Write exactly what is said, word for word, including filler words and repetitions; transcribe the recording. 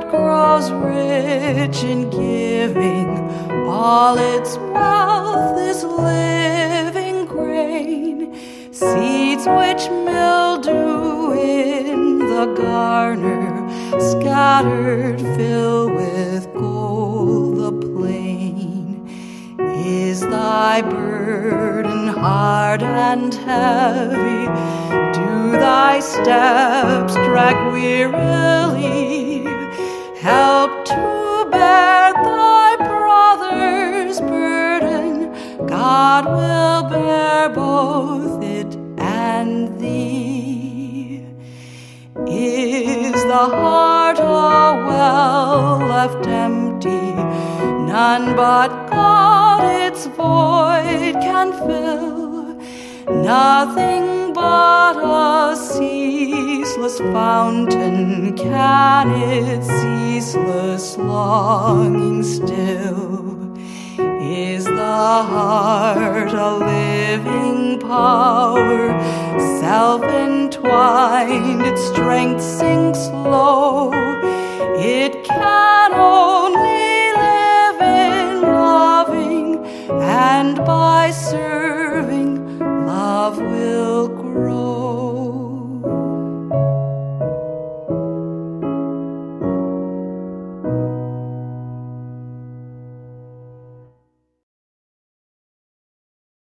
grows rich in giving, all its wealth is living grain. Seeds which mildew in the garner, scattered fill with gold the plain. Is thy burden hard and heavy? Do thy steps drag wearily? Help to bear thy brother's burden. God will bear both it and thee. Is the heart a well left empty? None but God its void can fill. Nothing but a ceaseless fountain can its ceaseless longing still. Is the heart a living power, self-entwined, its strength sinks low? It can only live in loving, and by serving, love will